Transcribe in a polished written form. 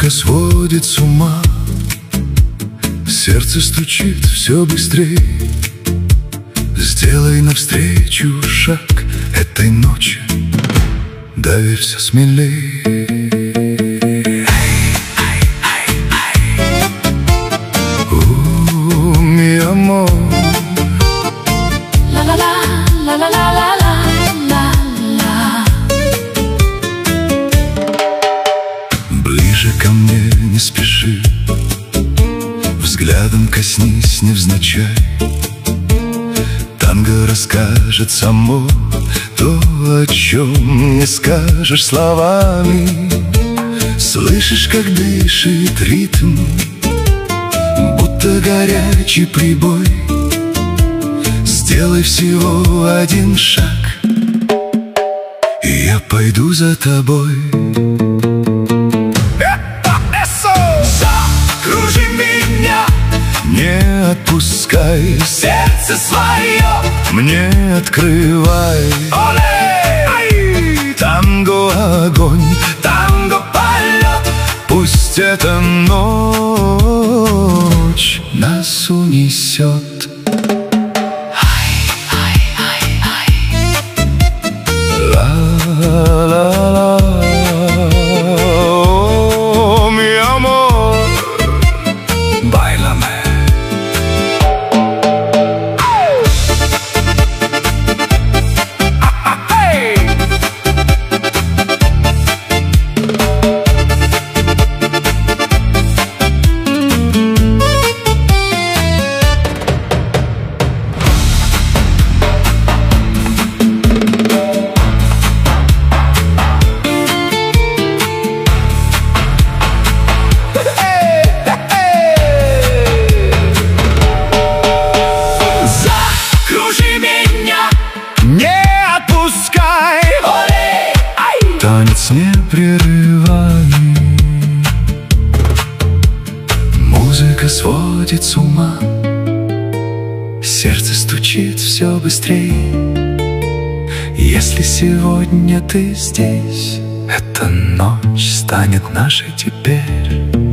Музыка сводит с ума, сердце стучит все быстрее. Сделай навстречу шаг этой ночи, доверься смелее. Mi amor, la la la la la la la la la. Ближе ко мне не спеши, взглядом коснись невзначай. Танго расскажет само то, о чем не скажешь словами. Слышишь, как дышит ритм, будто горячий прибой. Сделай всего один шаг, и я пойду за тобой. Закружи меня, не отпускай, сердце свое мне открывай. Танго огонь, танго полет, пусть эта ночь нас унесет. Ла-ла-ла, о, mi amor, báilame. Танец непрерываемый, музыка сводит с ума, сердце стучит все быстрее. Если сегодня ты здесь, эта ночь станет нашей теперь.